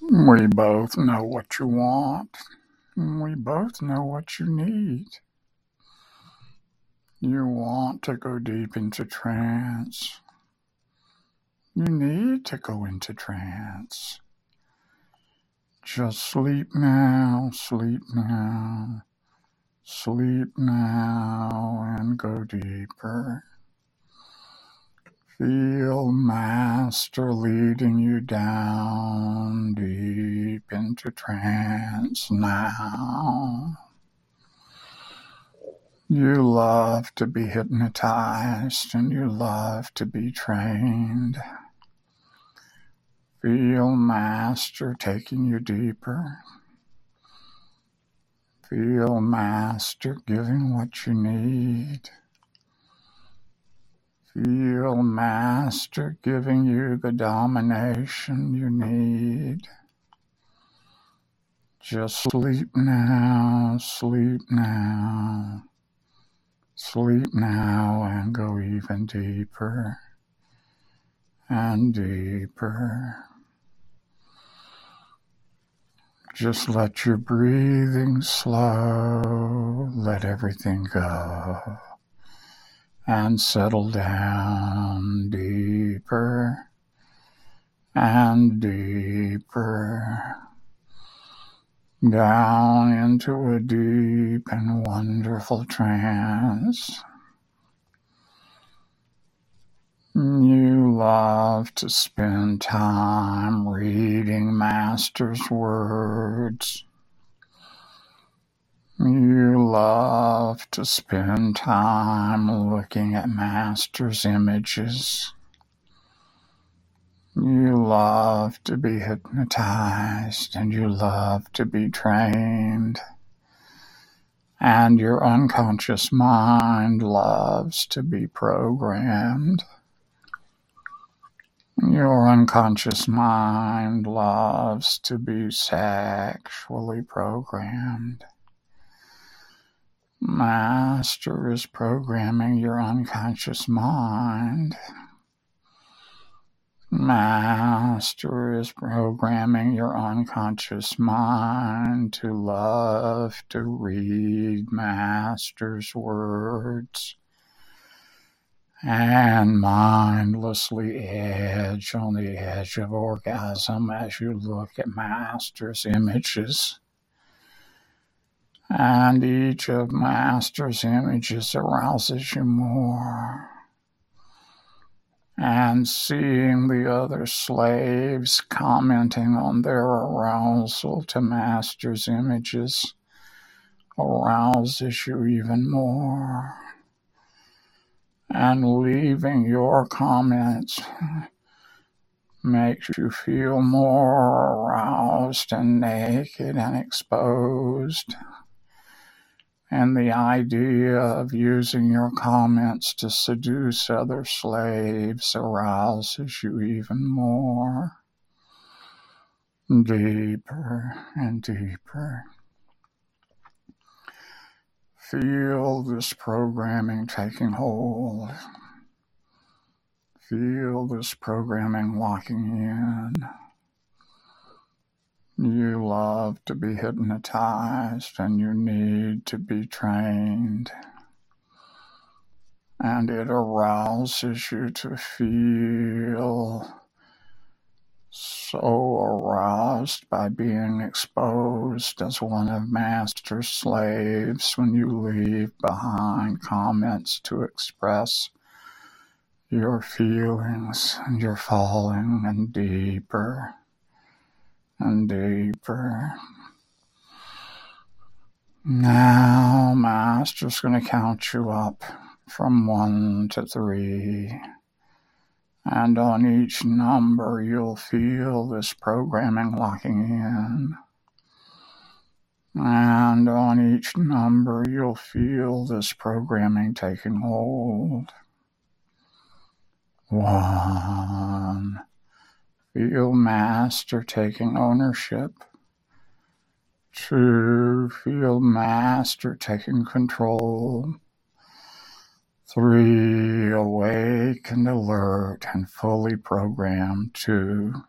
We both know what you want. We both know what you need. You want to go deep into trance. You need to go into trance. Just sleep now, sleep now, sleep now, and go deeper. Feel Master leading you down deep into trance now. You love to be hypnotized and you love to be trained. Feel Master taking you deeper. Feel Master giving what you need. Feel Master giving you the domination you need. Just sleep now, sleep now. Sleep now and go even deeper and deeper. Just let your breathing slow, let everything go, and settle down deeper and deeper, down into a deep and wonderful trance. You love to spend time reading Master's words. You love to spend time looking at Master's images. You love to be hypnotized and you love to be trained. And your unconscious mind loves to be programmed. Your unconscious mind loves to be sexually programmed. Master is programming your unconscious mind. Master is programming your unconscious mind to love to read Master's words and mindlessly edge on the edge of orgasm as you look at Master's images. And each of Master's images arouses you more. And seeing the other slaves commenting on their arousal to Master's images arouses you even more. And leaving your comments makes you feel more aroused and naked and exposed. And the idea of using your comments to seduce other slaves arouses you even more. Deeper and deeper. Feel this programming taking hold. Feel this programming locking in. You love to be hypnotized and you need to be trained. And it arouses you to feel so aroused by being exposed as one of Master's slaves when you leave behind comments to express your feelings, and you're falling and deeper and deeper. Now Master's going to count you up from 1 to 3. And on each number, you'll feel this programming locking in. And on each number, you'll feel this programming taking hold. 1. Feel Master taking ownership. 2. Feel Master taking control. 3. Awake and alert and fully programmed. 2.